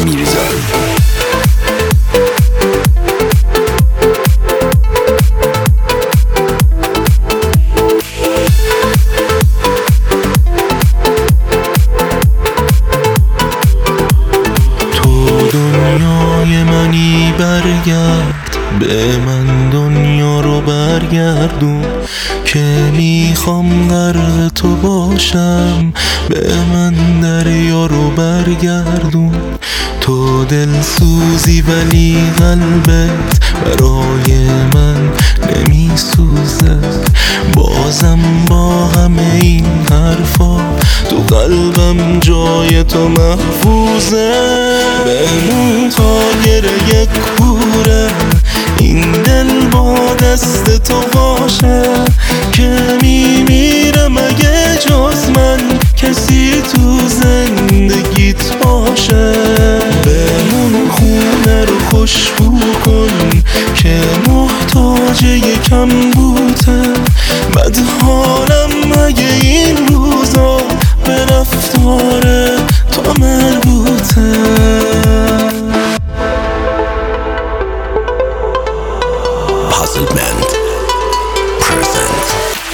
میرزا. دنیای منی برگرد، به من دنیا رو برگردون که میخوام غرق تو باشم. به من دریا رو برگردون. تو دل سوزی ولی قلبت برای من نمیسوزه. بازم با همه این حرفا تو قلبم جای تو محفوظه. بمون تا گره کوره این دل با دست تو باشه که میمیرم اگه جز من کسی تو زندگیت باشه. بمون خونه رو خوشبو کن که محتاج یکم بوته. بد حالم اگه این روزا به رفتار تو مربوطه. Puzzle Band present.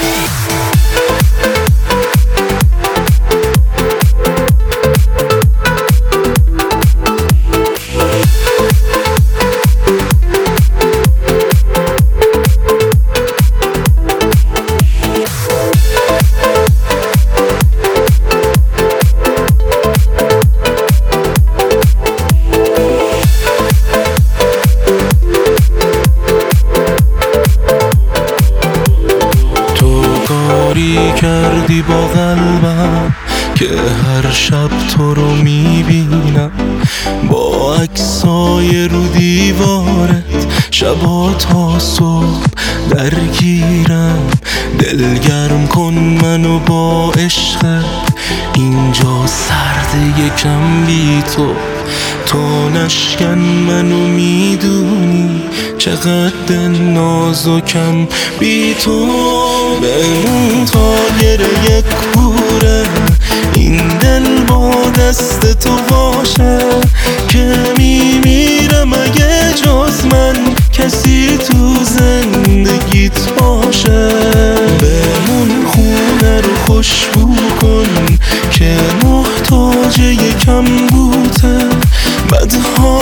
کردی با قلبم که هر شب تو رو میبینم. با عکسای رو دیوارت شبا تا صبح درگیرم. دلگرم کن منو با عشقت، اینجا سرد یکم بی تو نشکن منو میدونی چقدر نازکم بی تو. بمون تا گره کوره این دل با دست تو باشه که میمیرم اگه جز من کسی تو زندگیت باشه. بمون خونه رو خوشبو کن که محتاج یکم بوته. بدها